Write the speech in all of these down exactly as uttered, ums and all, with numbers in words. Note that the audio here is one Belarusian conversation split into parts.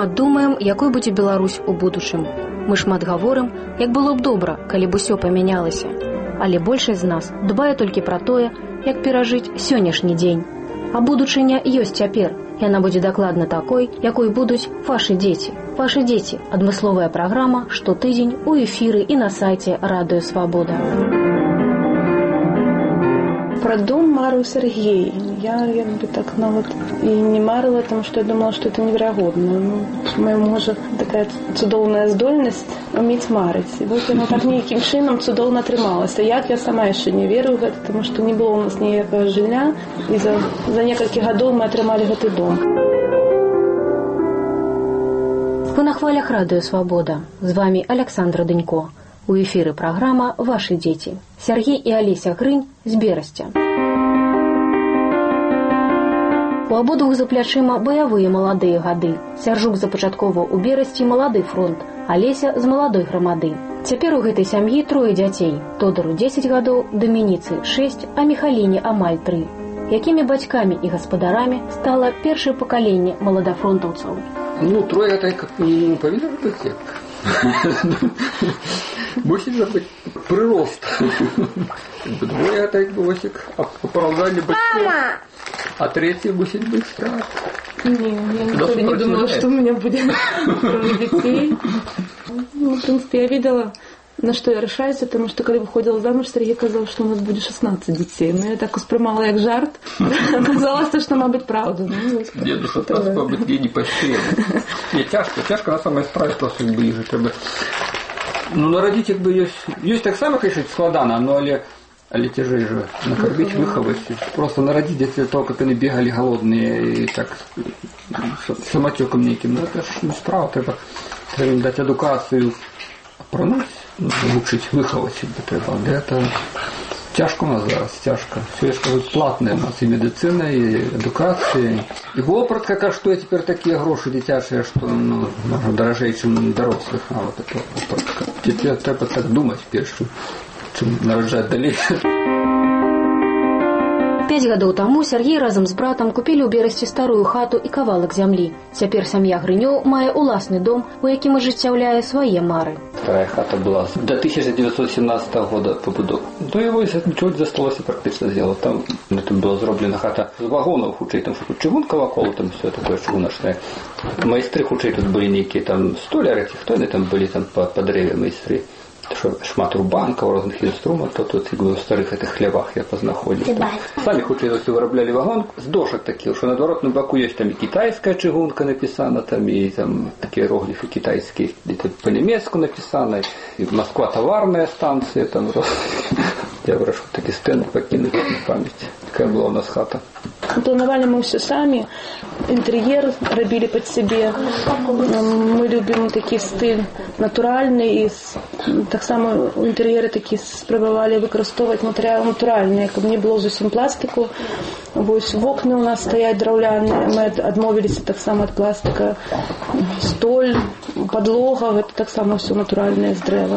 шмат думаем, якой будзе Беларусь у будучым. Мы шмат гаворым, як было б добра, калі б усё памянялася. Але большасць з нас дбае толькі пра тое, як перажыць сённяшні дзень. А будучыня ёсць цяпер. Яна будзе дакладна такой, якой будуць вашы дзеці. Вашы дзеці – адмысловая праграма штотыдзень у эфіры і на сайце Радыё Свабода. Про дом марыў Сергей. Я як бы так нават і не марыла, потому что я думала, что это неверагодна. Ну, у майго мужа такая цудоўная здольнасць умець марыць. І вот яно так нейкім чынам цудоўна атрымалася. Як я сама яшчэ не верю ў гэта, потому что не было у нас ніякага жылля. І за, за некалькі гадоў мы атрымалі гэты дом. Вы на хвалях Радыё Свабода. З вами Александра Дынько. У эфіры праграма «Вашы дзеці». Сергей і Алеся Грынь з Берасця. У абодвух за плячыма баявыя маладыя гады. Сяржук запачатковаў у Берасці малады фронт, Алеся з маладой грамады. Цяпер у гэтай сям'і трое дзяцей. Тодору дзесяць гадоў, Дамініцы шэсць, а Міхаліне амаль тры. Якімі бацькамі і гаспадарамі стала першае пакаленне маладафронтаўцаў? Ну, трое так не павінна быць. Мусить же быть прирост. Двое так босик, оправдали батьков. А третий мусить быть страх. Не, я никогда не думала, что у меня будет трое детей. Ну, в принципе, я видела, на что я решаюсь, потому что, когда выходила замуж, Сергей казал, что у нас будет шестнадцать детей. Но я так успрымала, как жарт. Оказалось, что, мабуть, правда. Нет, ну, шестнадцать, мабуть, не пострелы. Нет, тяжко, тяжко, на самое справиться, ближе, как бы. Ну, народить як бы ёсць, ёсць так само, конечно, складана, но але, але цяжэй же накормить, выховать. Просто народить дзяцей того, как они бегали голодные и так самотёком неким. Ну, это ж не справа, треба, треба им дать эдукацию, апрануть, научить, выховать. Треба. Это тяжко у нас зараз, тяжко. Все, я скажу, платное у нас и медицина, и эдукация. И вопратка, как что теперь такие гроши детяшие, что ну, дорожей, чем дорослых. А вот это вопратка. Теперь треба так думать, першу, чем нараджать дальше. Пяць гадоў таму Сергей разам з братам купілі ў Берасці старую хату і кавалак зямлі. Цяпер сям'я Грынёў мае ўласны дом, у якім ажыццяўляе свае мары. Вторая хата была до тысяча девятьсот семнадцатого года побудова. До его ничего не засталося практично сделать. Там это была зроблена хата з вагонов хутчэй, там что чыгунка вакол, там все такое чыгуначное. Майстры хутчэй тут были некие там столяры, хто они там были там по, по древе майстры. Шмат рубанкаў, розных інструментаў, тут в старых этих хлявах я познаходзіў. Самі хутчэй за ўсё выраблялі вагон з дошак такіх, што на адваротным баку ёсць там і кітайская чыгунка напісана, там і там такія іерогліфы кітайскія, і тут па-нямецку напісана, і Москва таварная станцыя, там я вырашыў такі стэнд пакінуць на памяць. Такая была у нас хата. Планавалі мы все сами, интерьер робили под себе. Мы любим такий стиль натуральний, і так само у інтер'єри такі спробували використовувати матеріал натуральний, щоб не було зовсім пластику. Ось вікна у нас стоять драуляні, ми відмовилися так само від пластика. Столь, подлога, це так само все натуральне з дерева.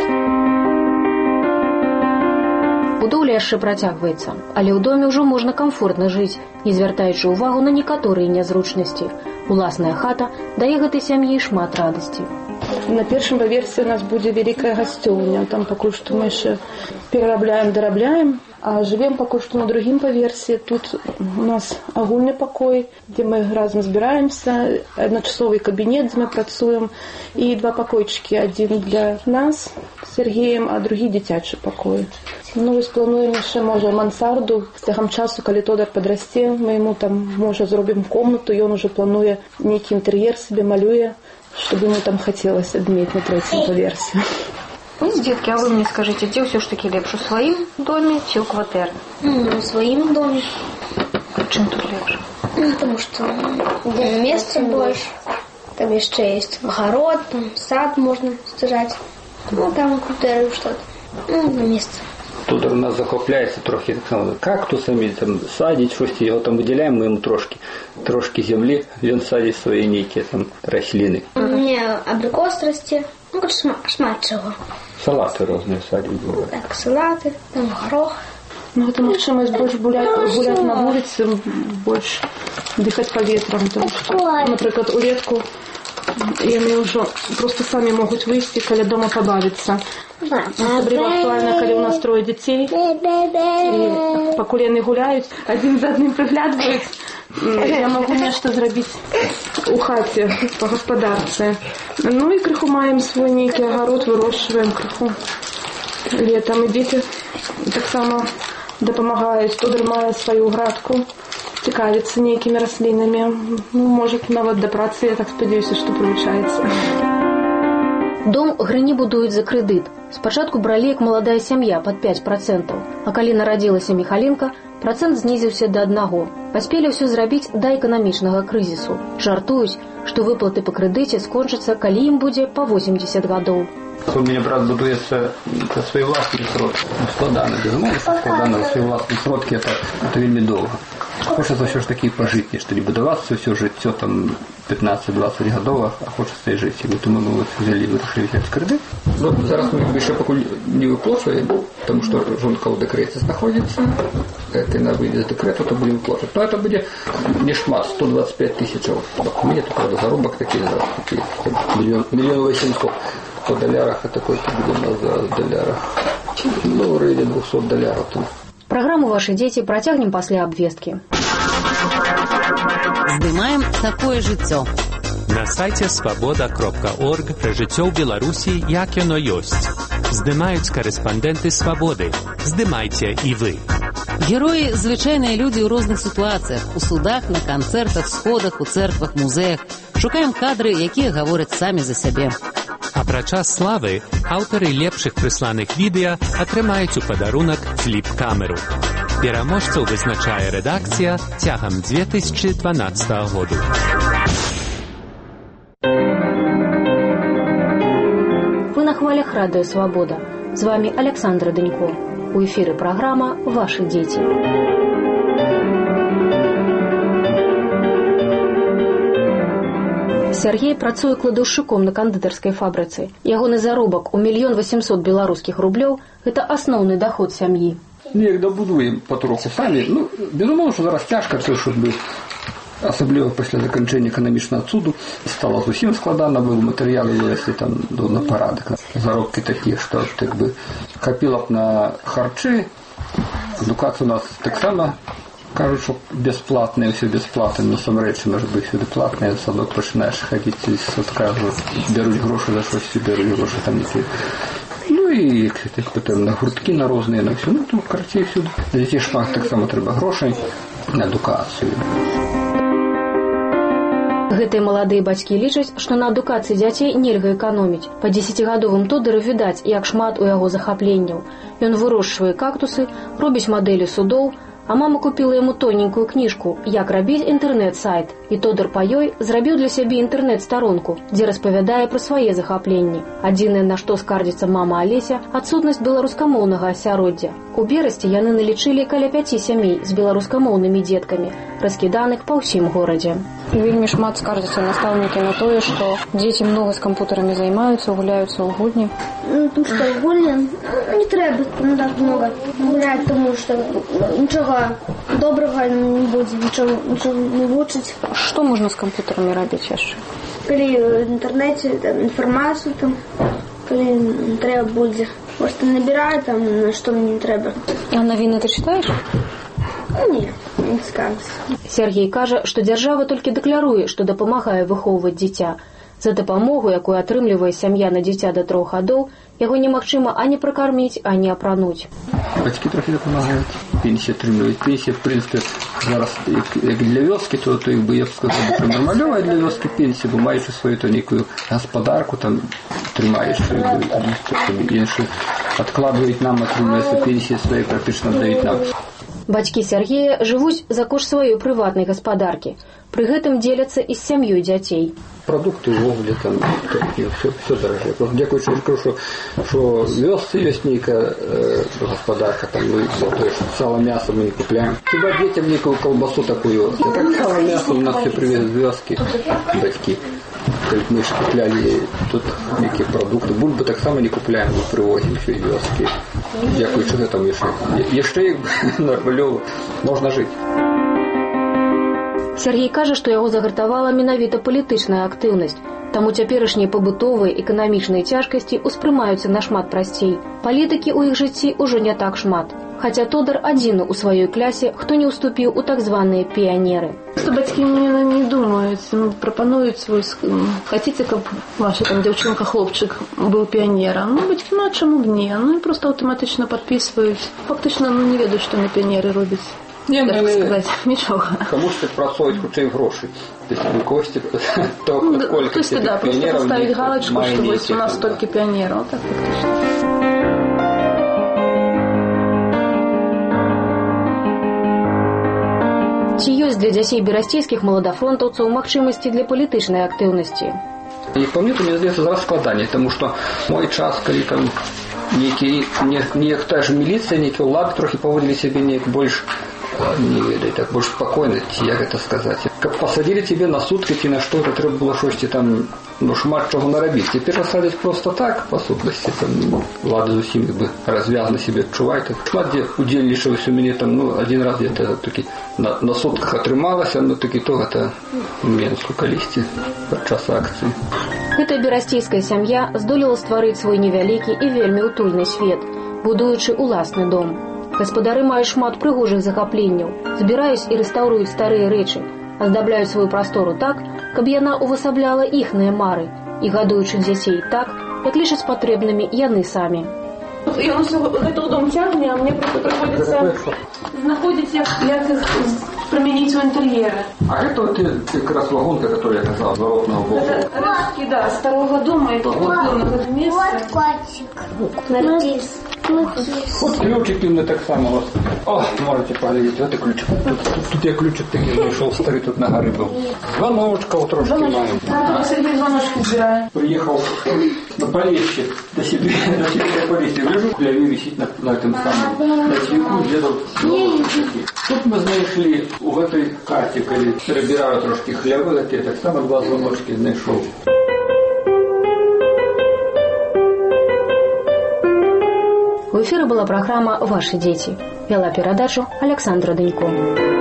Будоўля яшчэ працягваецца, але ў доме ўжо можна камфортна жыць, не звяртаючы ўвагу на некаторыя нязручнасці. Уласная хата дае гэтай сям'і шмат радасці. На першым паверсе у нас будзе вялікая гасцёўня. Там пакуль што мы яшчэ перарабляем, дарабляем, а жывем пакуль што на другім паверсе. Тут у нас агульны пакой, дзе мы разам збіраемся, адначасовы кабінет, дзе мы працуем, і два пакойчыкі, адзін для нас з Сергеем, а другі дзіцячы пакой. Ну, вось плануем яшчэ, можа, мансарду. З цягам часу, калі Тодар падрасце, мы яму там, можа, зробім комнату, ён ужо плануе нейкі інтэр'ер сабе малюе, чтобы ему там хотелось адмець на трэцім паверсе. Детки, а вы мне скажите, где все ж таки лепш, у сваім доме ці ў кватэры? Ну, у сваім доме. Чым тут лепш? Ну, потому что места больше. Там яшчэ есть огород, там сад можно сажать. Ну, там у кватэры что-то. Ну, на место. Тут у нас захопляється трохи так само кактусами, там садить щось, його там виділяємо, ми йому трошки, трошки землі, він садить свої ніякі там рослини. У мене абрикос росте, ну, шмат, шмат чого. Салати різні садять. Так, салати, там горох. Ну, это магчымасць больш гуляць, гуляць на вуліцы, больш дыхаць паветрам, тому што, напрыклад, улетку І яны ўжо проста самі могуць выйсці каля дома пабавіцца. Асабліва актуальна, калі ў нас трое дзяцей. І пакуль яны гуляюць, адзін за адным прыглядваюць, я магу нешта зрабіць у хаце па гаспадарцы. Ну і крыху маем свой нейкі агарод, вырошчваем крыху летам. І дзеці таксама дапамагаюць. Тодар мае сваю градку, цікавіцца нейкімі раслінамі. Ну, можа, нават да працы, я так спадзяюся, што прывучаецца. Дом Грыні будуюць за крэдыт. Спачатку бралі як маладая сям'я пад пяць працэнтаў, а калі нарадзілася Міхалінка, працэнт знізіўся да аднаго. Паспелі ўсё зрабіць да эканамічнага крызісу. Жартуюць, што выплаты па крэдыце скончацца, калі ім будзе па восемьдесят гадоў. У меня, брат, будуется за свои властные сродки. Ну, складано, безумовно, складано за свои властные сродки, это, это вельми долго. Хочется все ж таки пожить, что не будоваться, все жить, все там пятнадцать-двадцать годов, а хочется и жить. И вот мы вот взяли, вирішили взять кредит. Ну, зараз мы еще пока не выплачиваем, потому что жонка в декрете находится. Это на выйде из декрета, то будем выплачивать. Но это будет не шмат, сто двадцать пять тысяч. У меня только заработок такие, да, такие миллион, миллион восемьсот. По долярах, а такой-то будем за долярах. Ну, в районе двухсот доляров. Программу «Ваши дети» протягнем после обвестки. Здымаем такое жыццё. На сайце свабода кропка орг пра жыццё ў Беларусі, як яно ёсць. Здымаюць карэспандэнты «Свабоды». Здымайце і вы. Героі – звычайныя людзі ў розных сітуацыях. У судах, на канцэртах, сходах, у цэрквах, музеях. Шукаем кадры, якія гавораць самі за сябе. Апрача славы, аўтары лепшых прысланых відэа атрымаюць у падарунак фліп-камеру. Пераможцаў вызначае рэдакцыя цягам две тысячи дванаццатага году. Вы на хвалях радыё «Свабода». З вами Александра Данько. У эфіры праграма «Ваши дети». Сергей працуе кладаўшчыком на кандытарскай фабрыцы. Ягоны заробак у мільён васемсот беларускіх рублёў – гэта асноўны даход сям'і. Неяк дабудуем патроху самі. Ну, безумоўна, што зараз цяжка, все ж бы, асабліва пасля заканчэння эканамічнага цуду, стала зусім складана, бо матэрыялы вылезлі там на парадак. Заробкі такія, што так бы хапіла б на харчы. Адукацыя у нас таксама кажуть, що безплатне, все безплатне, но самрэч, може бути, всюди платне, садок починаєш ходити з садка, беруть гроші за щось, беруть гроші там які. Ну і потім на гуртки, на різні, на все. Ну, то, коротше, всюди. За дітей шмат так само треба грошей на адукацію. Гэтыя маладыя бацькі лічаць, што на адукацыі дзяцей нельга эканоміць. Па дзесяцігадовым Тодору відаць, як шмат у яго захапленняў. Ён вырошчвае кактусы, робіць мадэлі судоў, а мама купила яму тоненькую кніжку «Як рабіць інтэрнэт-сайт». І Тодар па ёй зрабіў для сябе інтэрнэт-старонку, дзе распавядае пра свае захапленні. Адзінае, на што скардзіцца мама Алеся – адсутнасць беларускамоўнага асяроддзя. У Берасці яны налічылі каля пяці сямей з беларускамоўнымі дзеткамі, раскіданых па ўсім горадзе. І вельмі шмат скардзяцца настаўнікі на тое, што дзеці многа з кампутарамі займаюцца, гуляюцца ў гульні. Ну, тому что в гульні не треба ну, так много гуляти, тому що нічого доброго не буде, нічого, нічого не вучить. Што можна з кампутарамі рабіць яшчэ? Калі в інтернеті там, інформацію, там, калі треба буде, просто набираю там, на що мені треба. А навіны ти читаєш? Ні, не скажу. Сергей кажа, што дзяржава толькі дэкларуе, што дапамагае выхоўваць дзіця. За дапамогу, якую атрымлівае сям'я на дзіця да трох гадоў, яго немагчыма ані пракарміць, ані апрануць. Бацькі трохі дапамагаюць. Пенсію атрымліваюць. Пенсія, в прынцыпе, зараз як для вёскі, то, то як бы, я б сказаў, нармалёвая для вёскі пенсія, бо маючы сваю то нейкую гаспадарку, там, трымаеш, іншую, адкладваюць нам, атрымліваюцца пенсіі свае, практычна даюць нам. Бацькі Сергея жывуць за кошт сваёй прыватнай гаспадаркі. Пры гэтым дзеляцца і з сям'ёй дзяцей. Продукты увогуле там все, все дорожее. Просто дзякуючы, я скажу, что, что вёсцы ёсць нейкая э, гаспадарка, там, ну, то есть сало, мясо мы не купляем. Хіба детям некую колбасу такую. А так сало, мясо у нас все привезли з вёски, батьки. Мы же купляли тут некие продукты. Бульбы так само не купляем, мы привозим все из вёски. Дзякуючы гэтаму яшчэ. Яшчэ нормалёва можна жыць. Сергей кажа, што яго загартавала менавіта палітычная актыўнасць. Таму цяперашнія пабытовыя эканамічныя цяжкасці ўспрымаюцца нашмат прасцей. Палітыкі ў іх жыцці ўжо не так шмат. Хаця Тодар адзіны ў сваёй клясе, хто не ўступіў у так званыя піянеры. Что бацькі не, не думаюць, ну, прапануюць свой... Хаціце, каб ваша там дзяўчынка-хлопчык быў піянерам? Ну, бацькі, ну, а чаму б не? Ну, і просто аўтаматычна падпісваюць. Фактычна, ну, не ведаюць, што на піянеры робяць. Не, так ну, сказаць, нічога. Каму ж працуюць хутчэй грошы. Если вы кости, то ну, сколько этих да, пионеров... Просто поставить галочку, что вот у нас столько пионеров. Так фактично. Ці ёсць для дзяцей берасцейскіх маладафронтаўцаў магчымасці для палітычнай актыўнасці? І па мне, то мне здаецца зараз складаней, таму што мой час, калі там нейкі, неяк та ж міліцыя, нейкі ўлады трохі паводзілі сябе неяк больш, не ведаю, так больш спакойна, ці як гэта сказаць. Каб пасадзілі цябе на суткі ці на што, то трэба было штосьці там, ну, шмат чаго нарабіць. Цяпер садзяць просто так, па сутнасці, там, ўлада зусім як бы развязна сябе адчувае. Так, шмат дзе удзельнічалася у мяне там, ну, адзін раз где-то такі на, на сутках атрымалася, ну, такі то гэта у Менску калісьці падчас акцыі. Гэтая берасцейская сям'я здолела стварыць свой невялікі і вельмі утульны свет, будуючы уласны дом. Гаспадары маюць шмат прыгожых захапленняў, збіраюць і рэстаўруюць старыя рэчы, аздабляюць сваю прастору так, каб яна увасабляла іхныя мары і гадуючы дзяцей так, як лічаць патрэбнымі яны самі. Ён гэта ў дом цягне, а мне просто прыходзіцца знаходзіць, як, як іх прымяніць у інтэр'еры. А гэта вот как раз вагонка, которую я казала, воротного боку. Это ростки, да, старого дома, и тут был на это место. Вот котик. Нарцисс. Вот ключик именно так само. О, можете поглядеть, вот и ключик. Тут, тут, тут я ключик такой нашел, старый тут на горы был. Звоночка вот трошки маленький. Да, Сергей звоночки убирает. Приехал на Полесье, до себе, до себе на Полесье. Лежу, хляве висит на, на этом самом, на цвіку, дедов. Тут мы знайшли в этой карте, коли перебираю трошки хляви, я так само два звоночки знайшов. У эфіры была праграма «Ваши дзеці». Вела перадачу Александра Данько.